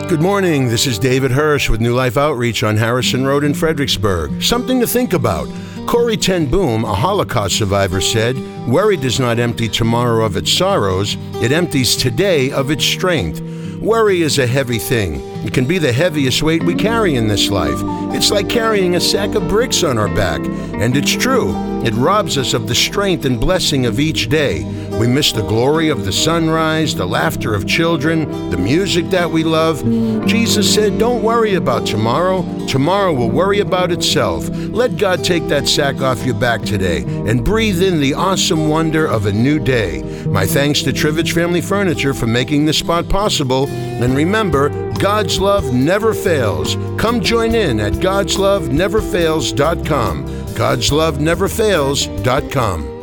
Good morning. This is David Hirsch with New Life Outreach on Harrison Road in Fredericksburg. Something to think about. Corrie ten Boom, a Holocaust survivor, said, "Worry does not empty tomorrow of its sorrows. It empties today of its strength." Worry is a heavy thing. It can be the heaviest weight we carry in this life. It's like carrying a sack of bricks on our back. And it's true. It robs us of the strength and blessing of each day. We miss the glory of the sunrise, the laughter of children, the music that we love. Jesus said, don't worry about tomorrow. Tomorrow will worry about itself. Let God take that sack off your back today and breathe in the awesome wonder of a new day. My thanks to Trivich Family Furniture for making this spot possible. And remember, God's love never fails. Come join in at godsloveneverfails.com. godsloveneverfails.com.